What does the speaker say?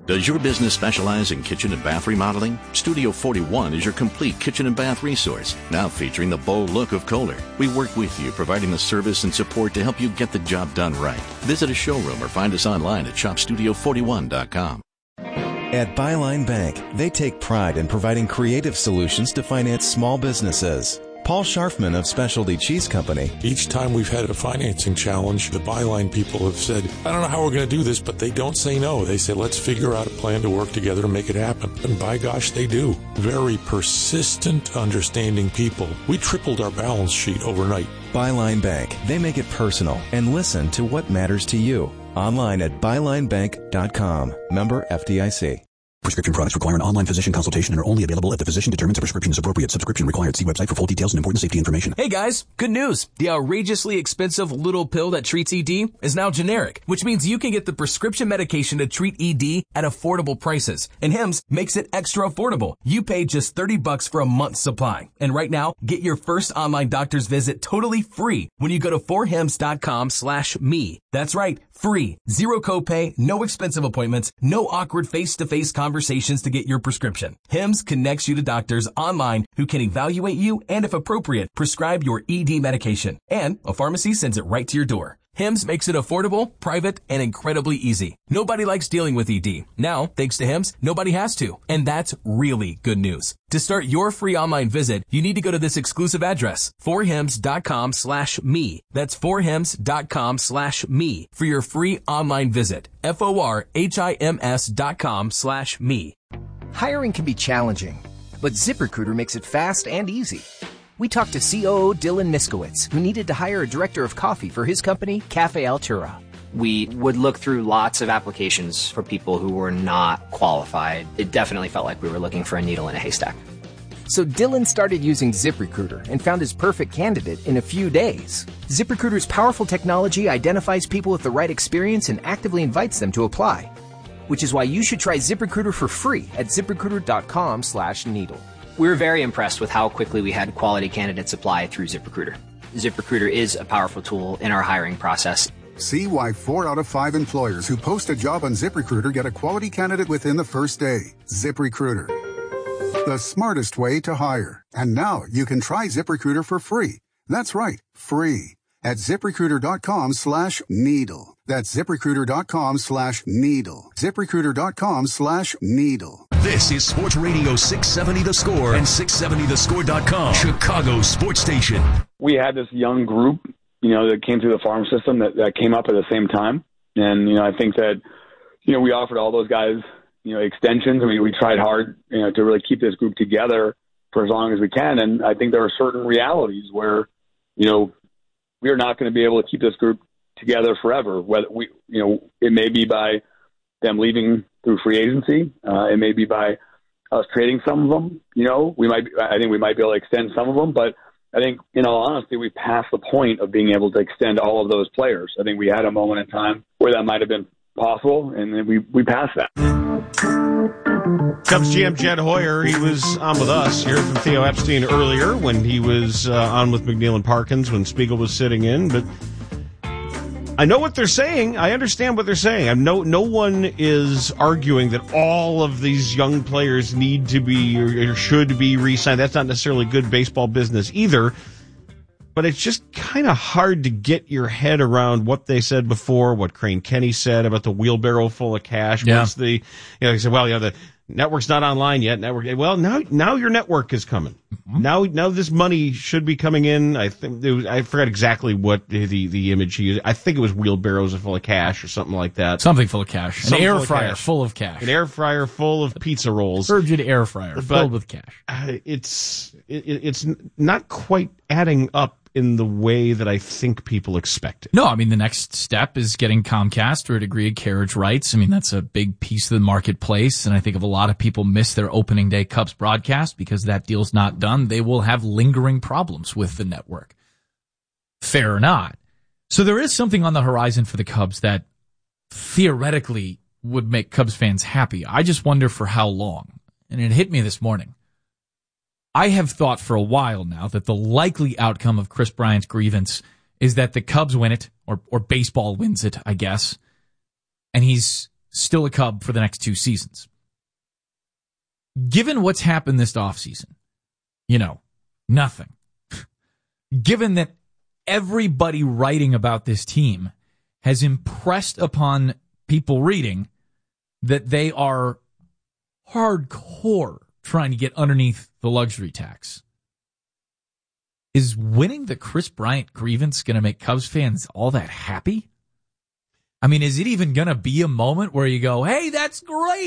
Does your business specialize in kitchen and bath remodeling? Studio 41 is your complete kitchen and bath resource, now featuring the bold look of Kohler. We work with you, providing the service and support to help you get the job done right. Visit a showroom or find us online at shopstudio41.com. At Byline Bank, they take pride in providing creative solutions to finance small businesses. Paul Scharfman of Specialty Cheese Company. Each time we've had a financing challenge, the Byline people have said, I don't know how we're going to do this, but they don't say no. They say, let's figure out a plan to work together to make it happen. And by gosh, they do. Very persistent, understanding people. We tripled our balance sheet overnight. Byline Bank. They make it personal and listen to what matters to you. Online at bylinebank.com. Member FDIC. Prescription products require an online physician consultation and are only available if the physician determines a prescription is appropriate. Subscription required. See website for full details and important safety information. Hey guys, good news. The outrageously expensive little pill that treats ED is now generic, which means you can get the prescription medication to treat ED at affordable prices. And Hims makes it extra affordable. You pay just $30 for a month's supply. And right now, get your first online doctor's visit totally free when you go to forhims.com/me. That's right, free. Zero copay, no expensive appointments, no awkward face-to-face conversations to get your prescription. Hims connects you to doctors online who can evaluate you and, if appropriate, prescribe your ED medication. And a pharmacy sends it right to your door. Hims makes it affordable, private, and incredibly easy. Nobody likes dealing with ED. Now, thanks to Hims, nobody has to. And that's really good news. To start your free online visit, you need to go to this exclusive address, forhims.com/me. That's forhims.com/me for your free online visit. forhims.com/me. Hiring can be challenging, but ZipRecruiter makes it fast and easy. We talked to COO Dylan Miskowitz, who needed to hire a director of coffee for his company, Cafe Altura. We would look through lots of applications for people who were not qualified. It definitely felt like we were looking for a needle in a haystack. So Dylan started using ZipRecruiter and found his perfect candidate in a few days. ZipRecruiter's powerful technology identifies people with the right experience and actively invites them to apply. Which is why you should try ZipRecruiter for free at ZipRecruiter.com/needle. We were very impressed with how quickly we had quality candidates apply through ZipRecruiter. ZipRecruiter is a powerful tool in our hiring process. See why 4 out of 5 employers who post a job on ZipRecruiter get a quality candidate within the first day. ZipRecruiter, the smartest way to hire. And now you can try ZipRecruiter for free. That's right, free. At ZipRecruiter.com/needle. That's ZipRecruiter.com/needle. ZipRecruiter.com/needle. This is Sports Radio 670 The Score and 670thescore.com, Chicago's sports station. We had this young group, that came through the farm system that came up at the same time. And, I think that, we offered all those guys, extensions. I mean, we tried hard, to really keep this group together for as long as we can. And I think there are certain realities where, we are not going to be able to keep this group together forever. Whether it may be by them leaving through free agency. It may be by us trading some of them. I think we might be able to extend some of them, but I think, in all honesty, we passed the point of being able to extend all of those players. I think we had a moment in time where that might have been possible, and then we passed that. Cubs GM Jed Hoyer, he was on with us. You heard from Theo Epstein earlier when he was on with McNeil and Parkins when Spiegel was sitting in, but I know what they're saying. I understand what they're saying. No one is arguing that all of these young players need to be or should be re-signed. That's not necessarily good baseball business either. But it's just kind of hard to get your head around what they said before, what Crane Kenny said about the wheelbarrow full of cash. Yeah. Once he said, the network's not online yet. Now your network is coming. Mm-hmm. Now this money should be coming in. I forgot exactly what the image he used. I think it was wheelbarrows full of cash or something like that. Something full of cash. An air fryer full of cash. An air fryer full of pizza rolls. Turgid air fryer filled with cash. It's not quite adding up in the way that I think people expect it. No, I mean, the next step is getting Comcast to a degree carriage rights. I mean, that's a big piece of the marketplace, and I think if a lot of people miss their opening day Cubs broadcast because that deal's not done, they will have lingering problems with the network. Fair or not. So there is something on the horizon for the Cubs that theoretically would make Cubs fans happy. I just wonder for how long. And it hit me this morning. I have thought for a while now that the likely outcome of Chris Bryant's grievance is that the Cubs win it, or baseball wins it, I guess, and he's still a Cub for the next 2 seasons. Given what's happened this offseason, nothing. Given that everybody writing about this team has impressed upon people reading that they are hardcore trying to get underneath the luxury tax. Is winning the Chris Bryant grievance going to make Cubs fans all that happy? I mean, is it even going to be a moment where you go, hey, that's great.